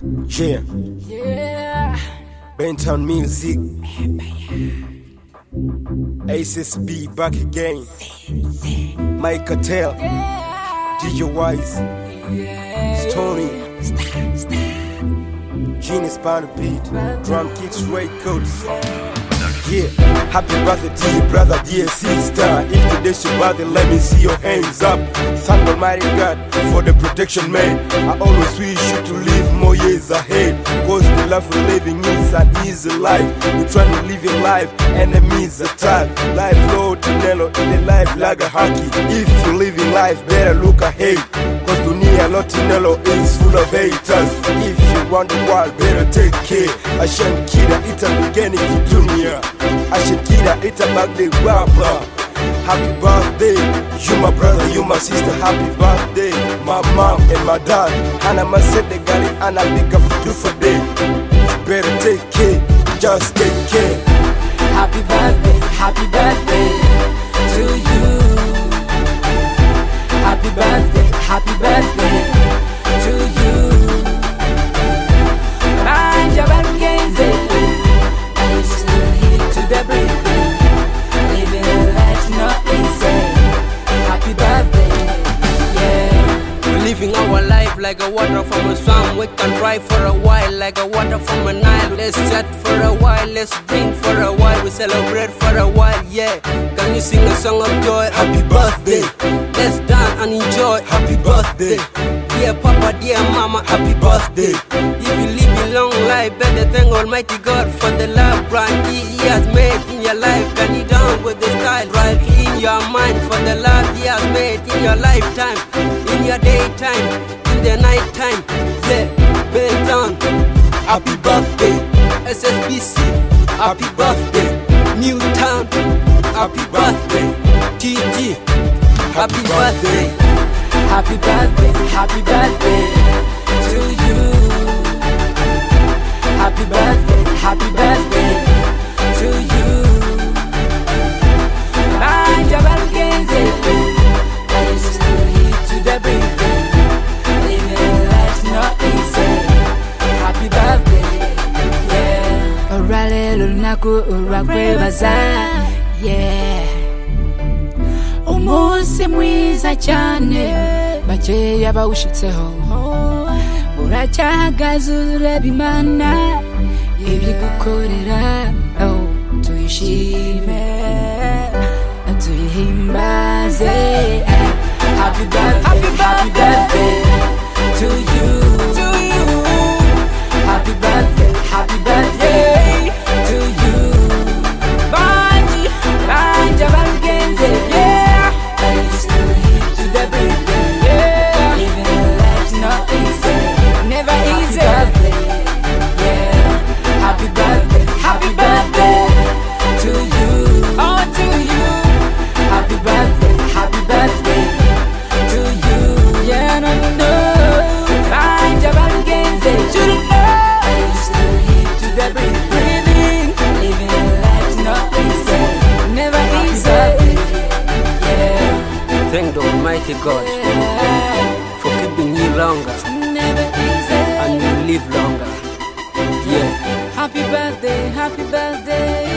Yeah. Bentown Music. ACSB back again. Mike Cartel. DJ Wise. Stony. Genius Pound Beat. Drum Kicks Records. Yeah, happy birthday to you, brother, dear sister. If today's your birthday, let me see your hands up. Thank Almighty God for the protection, man. I always wish you to live more years ahead, cause the life we're living is an easy life. You're trying to live your life, enemies attack. Life low to Nello, in the life like a hockey. If you're living life, better look ahead, cause dunia Lotinello is full of haters. If you want the world, better take care. I shan't kid it a beginning for dunia. I should kid it a back the rapper. Happy birthday, you my brother, you my sister. Happy birthday, my mom and my dad. Hana ma said the gali and I big up for you for day. You better take care, just take care. Happy birthday to you. Happy birthday to you. Ranja Bargenze, I still here to the breathing. Living a life not easy. Happy birthday, yeah. We're living our life like a water from a swamp. We can dry for a while like a water from a Nile. Let's chat for a while, let's drink for a while. We celebrate for a while, yeah. Can you sing a song of joy? Happy birthday, Let's dance and enjoy. happy birthday, Dear Papa, dear Mama, happy birthday. if you live a long life, better thank Almighty God for the love grant He has made in your life. Can you down with the style right in your mind for the love He has made in your lifetime, in your daytime, in the night time. Yeah, Bentown, Happy birthday, SSBC, happy birthday, Newtown, happy birthday, TG, happy birthday. Happy birthday to you. Happy birthday to you. Ranja Bargenze, I still here to the breathing. Living life's not easy. Happy birthday, yeah. Orale lunaku urakwe baza, yeah. Umunsi mwiza cyane bakeya bawushitseho, uracyahagaze ureba Imana ibigukorera, tuyishime tuyihimbaze. Happy birthday to you. Happy birthday to you. Ranja Bargenze, yeah. I still here to the breathing, yeah. Living life's not easy, never easy. Happy birthday, yeah. Happy birthday to you. Oh, to you. Happy birthday to you. Yeah, no. Ranja Bargenze, should've known. I still here to the breathing. Living life's not easy, never easy. Yeah. Thank the Almighty God for keeping you longer Never easy. and you live longer. Yeah. Happy birthday